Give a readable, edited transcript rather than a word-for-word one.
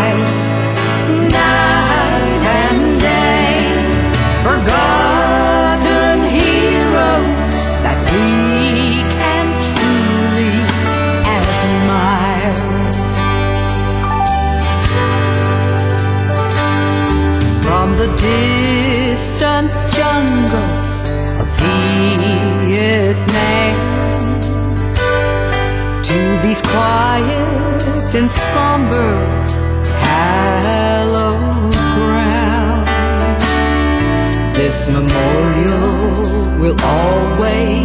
lives, night and day, forgotten heroes that we can truly admire. From the distant jungles of Vietnam to these quiet and somber hallowed grounds, this memorial will always